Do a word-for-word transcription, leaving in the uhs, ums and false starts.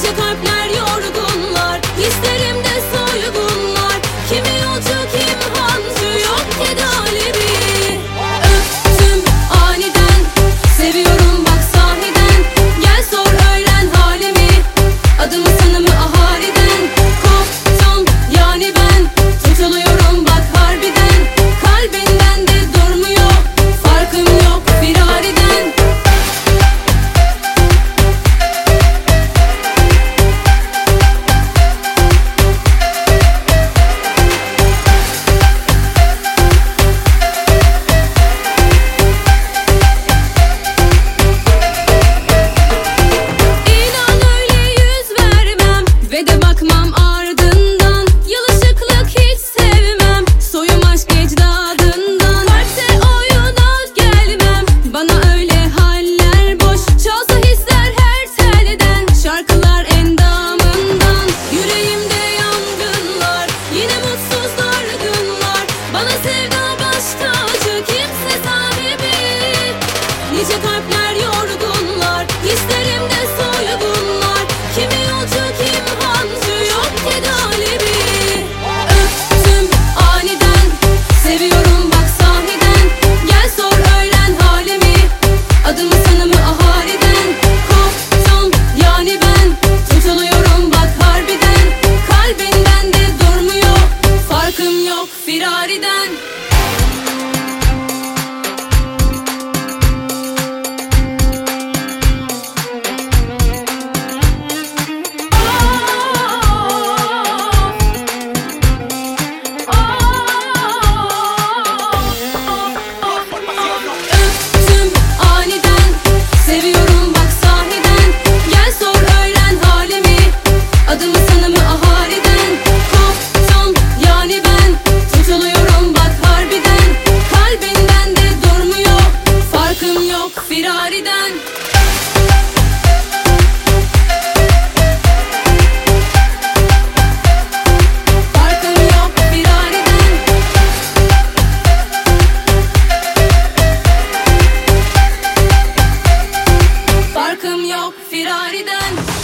Nice kalpler yorgunlar, hislerimde soygunlar. Kimi yolcu kim hancı, yok tedavi. Öptüm aniden, seviyorum bak sahiden. Gel sor öğren halimi, adımı sanımı ahaliden. Koptum yani ben, tutuluyorum bak harbiden. Kalbinden de durmuyor, farkım yok firariden. İnan öyle yüz vermem ve de bakmam ardından. Yalışıklık hiç sevmem, soyum aşk ecdadından. Kalpte oyuna gelmem, bana öyle haller boş. Çalsa hisler her telden, şarkılar endamından. Yüreğimde yangınlar, yine mutsuz dargınlar. Bana sevda baş tacı, kimse sahibi. Nice kalpler yorgunlar, hislerimde soygunlar. Kimi yolcu kim hancı, yok tedavi. Öptüm aniden, seviyorum bak sahiden. Gel sor öğren halimi, adımı sanımı ahaliden. Koptum yani ben, tutuluyorum bak harbiden. Kalbinden de durmuyor, farkım yok firariden. Öptüm aniden, seviyorum bak sahiden. Gel sor öğren halimi, adımı sanımı ahaliden. Koptum yani ben, tutuluyorum bak harbiden. Kalbinden de durmuyor, farkım yok firariden. Farkım yok firariden. Farkım yok firariden.